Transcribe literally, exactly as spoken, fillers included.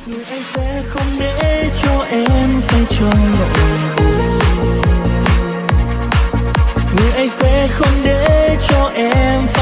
người anh sẽ không để cho em phải trong nỗi buồn, người anh sẽ không để cho em phải